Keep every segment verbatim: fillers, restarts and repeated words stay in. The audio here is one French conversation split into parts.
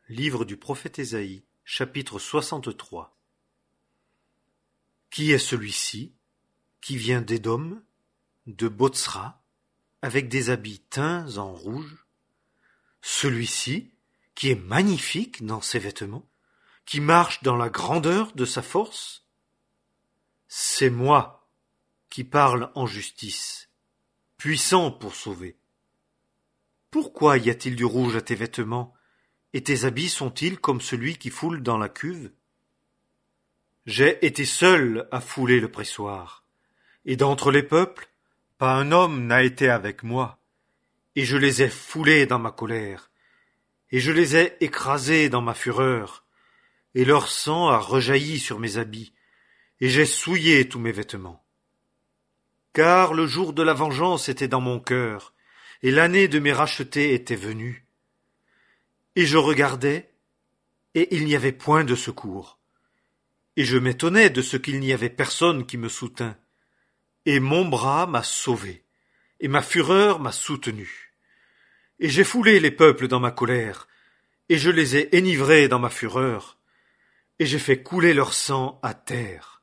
Livre du prophète Ésaïe, chapitre soixante-trois. Qui est celui-ci, qui vient d'Édom, de Botsra, avec des habits teints en rouge? Celui-ci, qui est magnifique dans ses vêtements, qui marche dans la grandeur de sa force? C'est moi qui parle en justice, puissant pour sauver. Pourquoi y a-t-il du rouge à tes vêtements, et tes habits sont-ils comme celui qui foule dans la cuve? J'ai été seul à fouler le pressoir, et d'entre les peuples, pas un homme n'a été avec moi, et je les ai foulés dans ma colère, et je les ai écrasés dans ma fureur, et leur sang a rejailli sur mes habits, et j'ai souillé tous mes vêtements. Car le jour de la vengeance était dans mon cœur, et l'année de mes rachetés était venue. Et je regardais, et il n'y avait point de secours. Et je m'étonnais de ce qu'il n'y avait personne qui me soutint. Et mon bras m'a sauvé, et ma fureur m'a soutenu. Et j'ai foulé les peuples dans ma colère, et je les ai enivrés dans ma fureur, et j'ai fait couler leur sang à terre.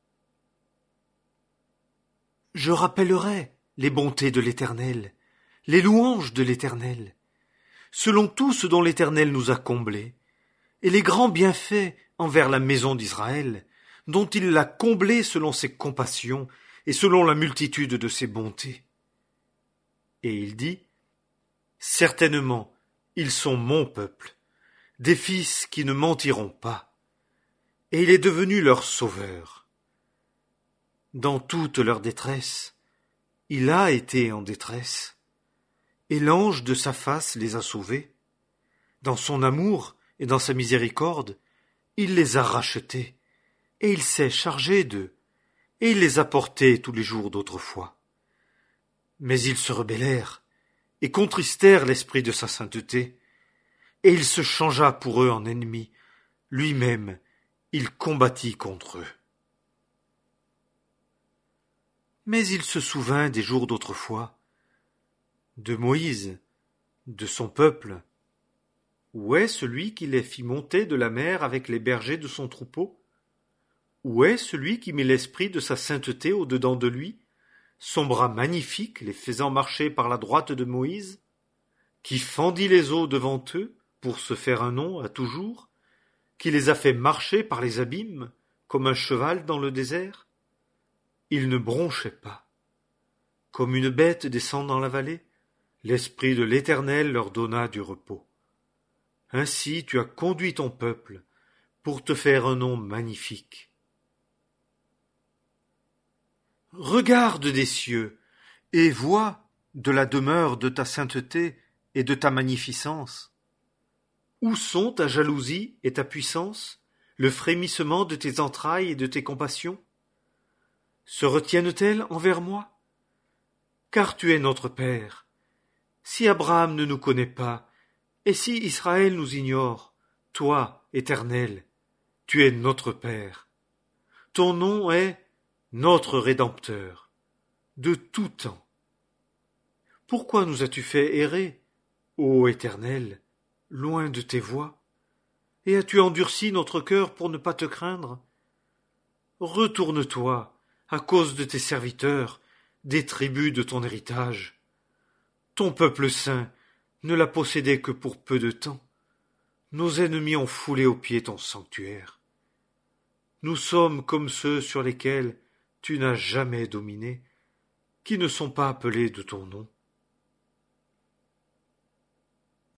Je rappellerai les bontés de l'Éternel, les louanges de l'Éternel, selon tout ce dont l'Éternel nous a comblés, et les grands bienfaits envers la maison d'Israël, dont il l'a comblé selon ses compassions et selon la multitude de ses bontés. Et il dit, certainement, ils sont mon peuple, des fils qui ne mentiront pas, et il est devenu leur sauveur. Dans toute leur détresse, il a été en détresse, et l'ange de sa face les a sauvés. Dans son amour et dans sa miséricorde, il les a rachetés, et il s'est chargé d'eux, et il les a portés tous les jours d'autrefois. Mais ils se rebellèrent, et contristèrent l'esprit de sa sainteté, et il se changea pour eux en ennemi, lui-même, il combattit contre eux. Mais il se souvint des jours d'autrefois, de Moïse, de son peuple. Où est celui qui les fit monter de la mer avec les bergers de son troupeau? Où est celui qui mit l'esprit de sa sainteté au-dedans de lui, son bras magnifique les faisant marcher par la droite de Moïse, qui fendit les eaux devant eux pour se faire un nom à toujours, qui les a fait marcher par les abîmes comme un cheval dans le désert? Il ne bronchait pas. Comme une bête descend dans la vallée, l'Esprit de l'Éternel leur donna du repos. Ainsi tu as conduit ton peuple pour te faire un nom magnifique. Regarde des cieux et vois de la demeure de ta sainteté et de ta magnificence. Où sont ta jalousie et ta puissance, le frémissement de tes entrailles et de tes compassions? Se retiennent-elles envers moi? Car tu es notre Père. Si Abraham ne nous connaît pas, et si Israël nous ignore, toi, Éternel, tu es notre Père. Ton nom est notre Rédempteur, de tout temps. Pourquoi nous as-tu fait errer, ô Éternel, loin de tes voies? Et as-tu endurci notre cœur pour ne pas te craindre? Retourne-toi, à cause de tes serviteurs, des tribus de ton héritage. Ton peuple saint ne l'a possédé que pour peu de temps. Nos ennemis ont foulé aux pieds ton sanctuaire. Nous sommes comme ceux sur lesquels tu n'as jamais dominé, qui ne sont pas appelés de ton nom.